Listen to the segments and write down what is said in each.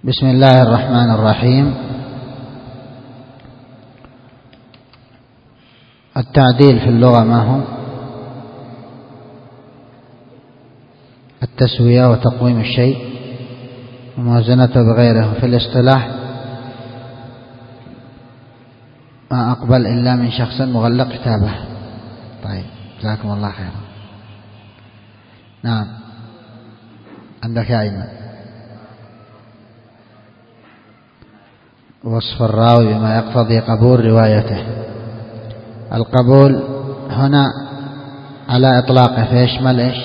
بسم الله الرحمن الرحيم. التعديل في اللغة ما هو؟ التسوية وتقويم الشيء وموازنته بغيره. في الاصطلاح ما أقبل إلا من شخص مغلق كتابه. طيب، جزاكم الله خيرا. نعم، عندك يا أيمن. وصف الراوي بما يقتضي قبول روايته. القبول هنا على إطلاقه فيشمل إيش؟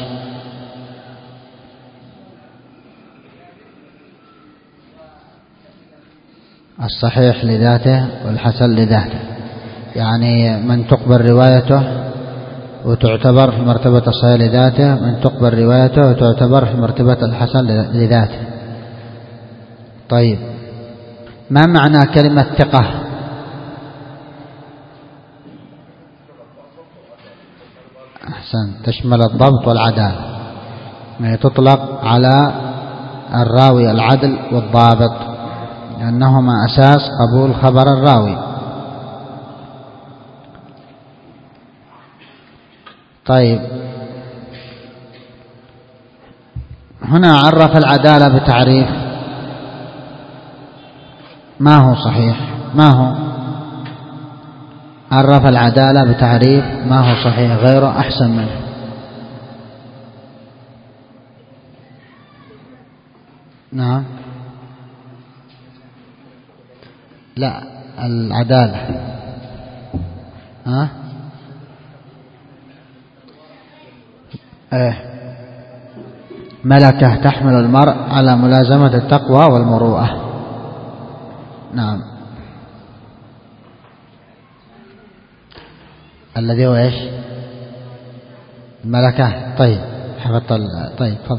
الصحيح لذاته والحسن لذاته، يعني من تقبل روايته وتعتبر في مرتبة الصحيح لذاته، من تقبل روايته وتعتبر في مرتبة الحسن لذاته. طيب، ما معنى كلمة ثقة؟ أحسن، تشمل الضبط والعدالة، يعني تطلق على الراوي العدل والضابط لأنهما أساس قبول خبر الراوي. طيب، هنا عرف العدالة بتعريف ما هو صحيح، ما هو عرف العدالة بتعريف ما هو صحيح غيره أحسن منه. نعم، لا، العدالة ملكة تحمل المرء على ملازمة التقوى والمروءة. نعم، الذي هو ايش؟ الملكة. طيب، حفظت. طيب، تفضل.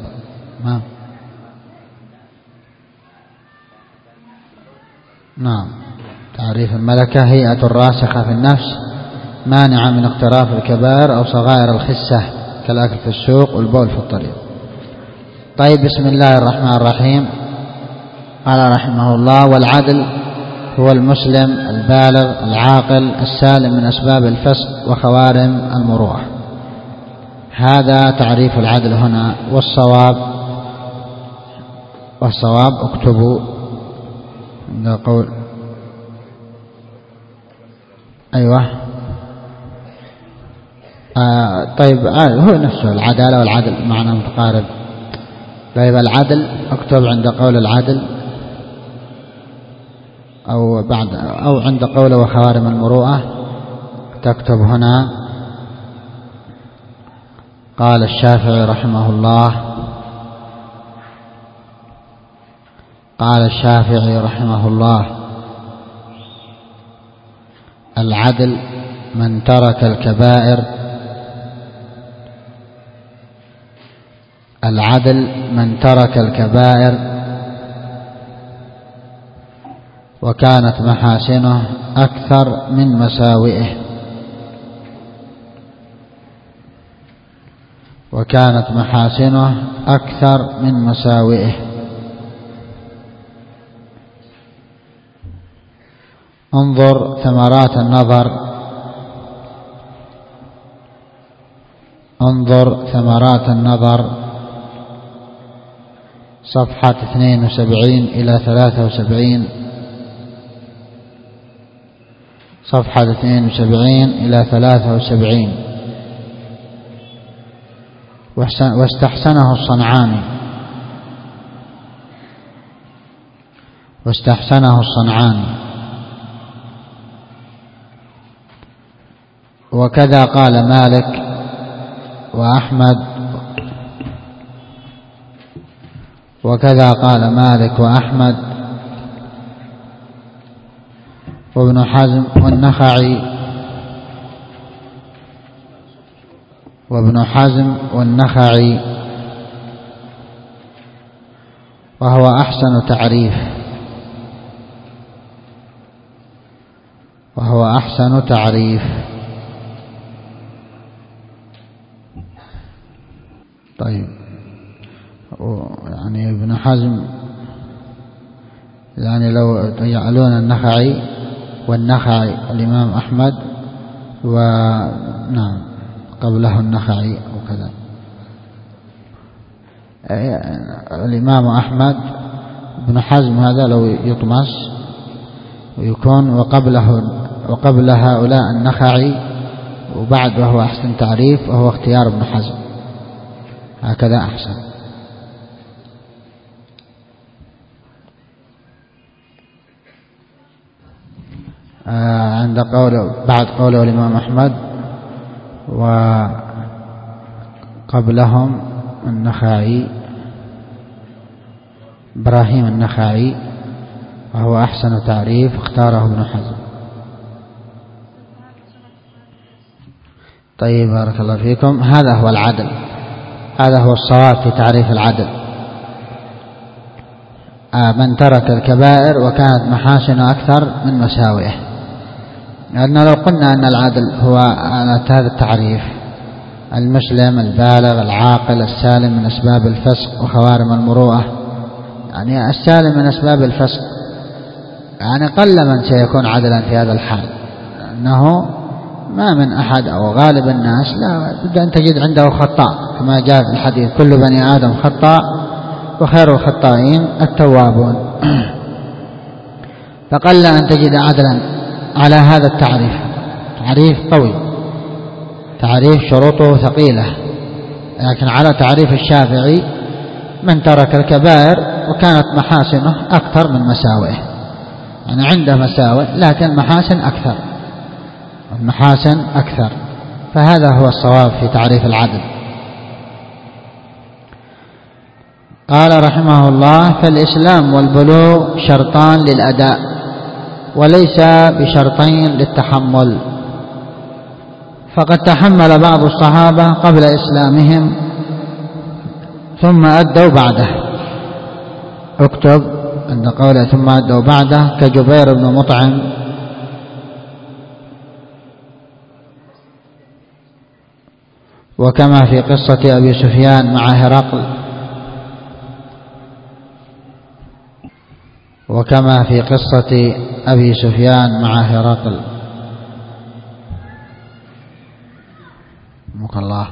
نعم، تعريف الملكة: هيئة راسخة في النفس مانعة من اقتراف الكبائر أو صغائر الخسة كالأكل في السوق والبول في الطريق. طيب، بسم الله الرحمن الرحيم. قال رحمه الله: والعدل هو المسلم البالغ العاقل السالم من أسباب الفسق وخوارم المروءة. هذا تعريف العدل هنا. والصواب اكتبوا عند قول. أيوة. طيب، هو نفسه العدالة والعدل معنى متقارب. طيب، العدل اكتب عند قول العدل أو عند قول وخوارم المروءة تكتب هنا: قال الشافعي رحمه الله: العدل من ترك الكبائر. العدل من ترك الكبائر وكانت محاسنه أكثر من مساوئه. وكانت محاسنه أكثر من مساوئه. انظر ثمرات النظر. انظر ثمرات النظر، صفحة 72 إلى 73. صفحة 72 إلى 73. واستحسنه الصنعاني. وكذا قال مالك وأحمد وابن حزم والنخعي. وهو أحسن تعريف. طيب، يعني ابن حزم يعني لو يجعلون النخعي والنخعي الإمام أحمد ونعم قبله النخعي وكذا، الإمام أحمد بن حزم هذا لو يطمس ويكون وقبل هؤلاء النخعي وبعد، وهو أحسن تعريف وهو اختيار ابن حزم، هكذا أحسن. عند بعد قوله الإمام أحمد وقبلهم النخعي إبراهيم النخعي وهو أحسن تعريف اختاره ابن حزم. طيب بارك الله فيكم، هذا هو العدل، هذا هو الصواب في تعريف العدل. من ترك الكبائر وكانت محاسنه أكثر من مساوئه، لأن لو قلنا أن العدل هو على هذا التعريف: المسلم البالغ العاقل السالم من أسباب الفسق وخوارم المروءة، يعني السالم من أسباب الفسق، يعني قل من سيكون عدلا في هذا الحال، أنه ما من أحد أو غالب الناس لا بد أن تجد عنده خطاء، كما جاء في الحديث: كل بني آدم خطاء وخير الخطائين التوابون. فقل أن تجد عدلا على هذا التعريف، تعريف قوي، تعريف شروطه ثقيلة، لكن على تعريف الشافعي: من ترك الكبائر وكانت محاسنه أكثر من مساوئه، يعني عنده مساوئ لكن محاسن أكثر، المحاسن أكثر، فهذا هو الصواب في تعريف العدل. قال رحمه الله: فالإسلام والبلوغ شرطان للأداء وليس بشرطين للتحمل، فقد تحمل بعض الصحابة قبل إسلامهم ثم أدوا بعده. اكتب عند قوله ثم أدوا بعده: كجبير بن مطعم وكما في قصة أبي سفيان مع هرقل، وكما في قصة أبي سفيان مع هرقل رحمك الله.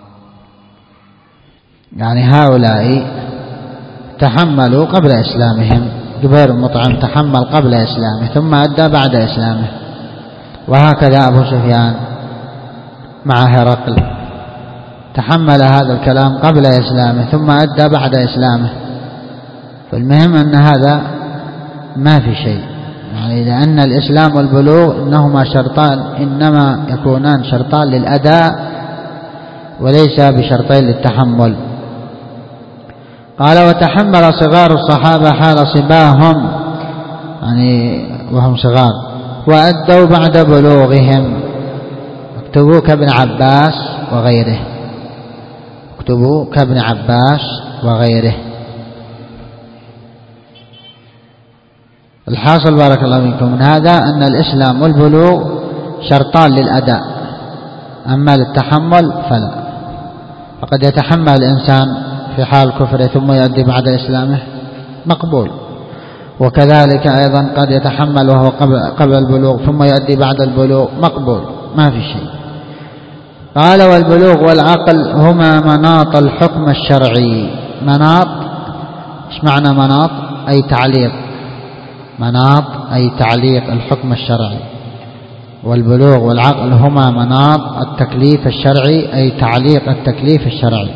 يعني هؤلاء تحملوا قبل إسلامهم، جبير بن مطعم تحمل قبل إسلامه ثم أدى بعد إسلامه، وهكذا أبو سفيان مع هرقل تحمل هذا الكلام قبل إسلامه ثم أدى بعد إسلامه. فالمهم أن هذا ما في شيء، يعني لأن الإسلام والبلوغ إنهما شرطان، إنما يكونان شرطان للأداء وليس بشرطين للتحمل. قال: وتحمل صغار الصحابة حال صباهم، يعني وهم صغار، وأدوا بعد بلوغهم. اكتبوا كابن عباس وغيره، اكتبوا كابن عباس وغيره. الحاصل بارك الله فيكم من هذا أن الإسلام والبلوغ شرطان للأداء، أما للتحمل فلا. فقد يتحمل الإنسان في حال كفره ثم يؤدي بعد إسلامه، مقبول، وكذلك أيضا قد يتحمل وهو قبل البلوغ ثم يؤدي بعد البلوغ، مقبول، ما في شيء. قال: والبلوغ والعقل هما مناط الحكم الشرعي. مناط، ايش معنى مناط؟ أي تعليق، مناط أي تعليق الحكم الشرعي. والبلوغ والعقل هما مناط التكليف الشرعي، أي تعليق التكليف الشرعي.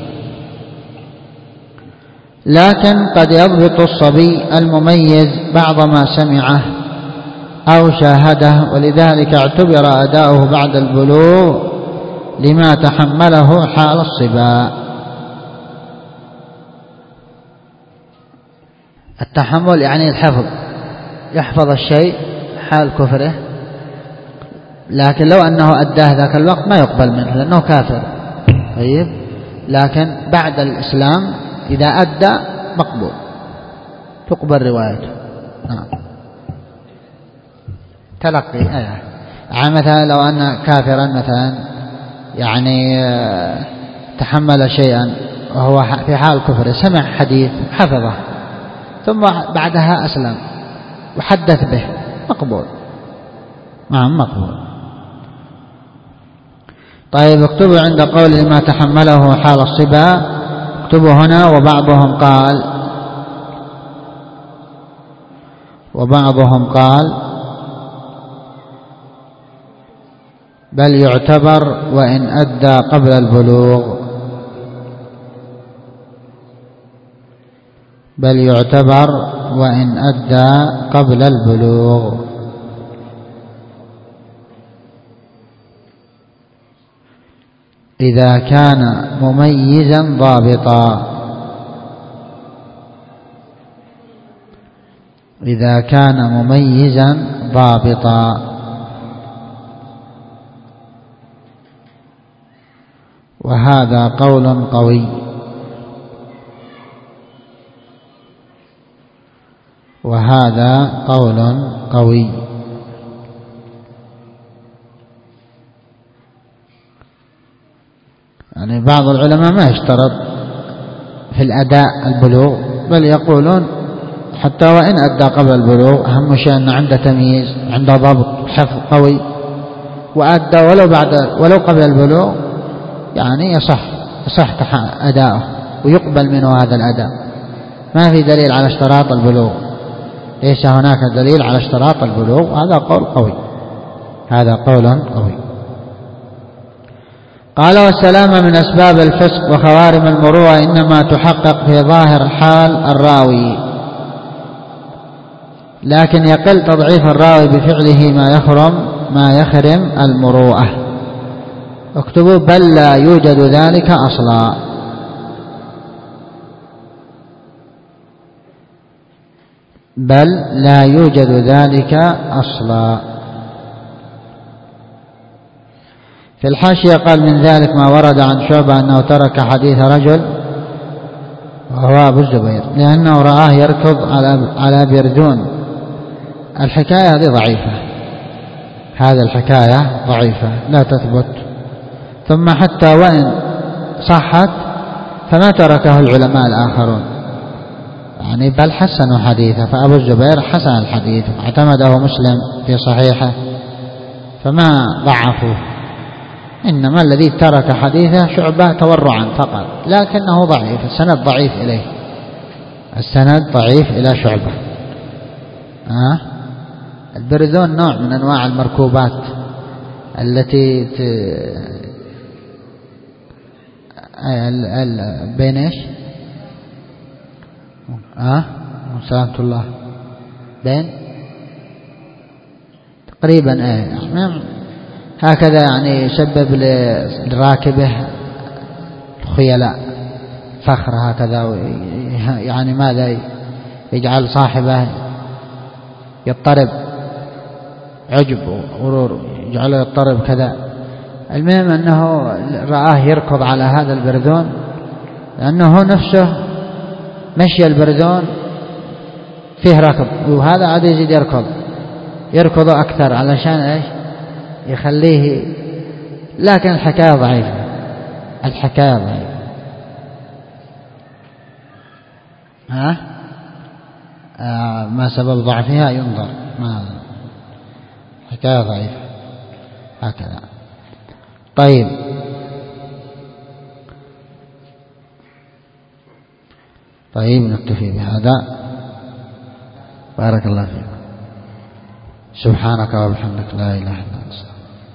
لكن قد يضبط الصبي المميز بعض ما سمعه أو شاهده، ولذلك اعتبر أداؤه بعد البلوغ لما تحمله حال الصبا. التحمل يعني الحفظ، يحفظ الشيء حال كفره، لكن لو أنه أداه ذاك الوقت ما يقبل منه لأنه كافر. طيب، لكن بعد الإسلام إذا أدى مقبول، تقبل روايته. نعم. تلقي يعني مثلا لو أن كافرا مثلا يعني تحمل شيئا وهو في حال كفره، سمع حديث حفظه ثم بعدها أسلم، وحدث به مقبول. نعم مقبول. طيب اكتبوا عند قول ما تحمله حال الصبا، اكتبوا هنا وبعضهم قال بل يعتبر وإن أدى قبل البلوغ، بل يعتبر وإن أدى قبل البلوغ. إذا كان مميزا ضابطا، إذا كان مميزا ضابطا. وهذا قول قوي، وهذا قول قوي. يعني بعض العلماء ما يشترط في الأداء البلوغ، بل يقولون حتى وإن أدى قبل البلوغ أهم شيء أن عنده تمييز، عنده ضبط حفظ قوي، وأدى ولو قبل البلوغ يعني يصح أداؤه ويقبل منه هذا الأداء. ما في دليل على اشتراط البلوغ، ليس هناك دليل على اشتراط البلوغ، هذا قول قوي، هذا قول قوي. قال والسلامة من أسباب الفسق وخوارم المروءة إنما تحقق في ظاهر حال الراوي، لكن يقل تضعيف الراوي بفعله ما يخرم المروءة. اكتبوا بل لا يوجد ذلك أصلا. بل لا يوجد ذلك أصلا. في الحاشية قال من ذلك ما ورد عن شعبة أنه ترك حديث رجل وهو أبو الزبير لأنه رآه يركض على بردون. الحكاية هذه ضعيفة، هذه الحكاية ضعيفة لا تثبت. ثم حتى وإن صحت فما تركه العلماء الآخرون، يعني بل حسنوا حديثه، فأبو الزبير حسن الحديث اعتمده مسلم في صحيحه فما ضعفوه، إنما الذي ترك حديثه شعبة تورعا فقط، لكنه ضعيف، السند ضعيف إليه، السند ضعيف إلى شعبة. البرذون نوع من أنواع المركوبات التي بين إيش سلامة الله بين تقريبا هكذا، يعني يسبب لراكبه الخيلاء فخر هكذا، يعني ماذا يجعل صاحبه يضطرب، عجب وغرور يجعله يضطرب كذا. المهم أنه رآه يركض على هذا البرذون، لأنه نفسه مشي البرذون فيه ركض، وهذا عاد يزيد يركض أكثر علشان إيش يخليه. لكن الحكاية ضعيفة، الحكاية ضعيفة. ما سبب ضعفها ينظر، ما حكاية ضعيفة هكذا. طيب نكتفي بهذا. بارك الله فيك. سبحانك وبحمدك لا إله إلا أنت.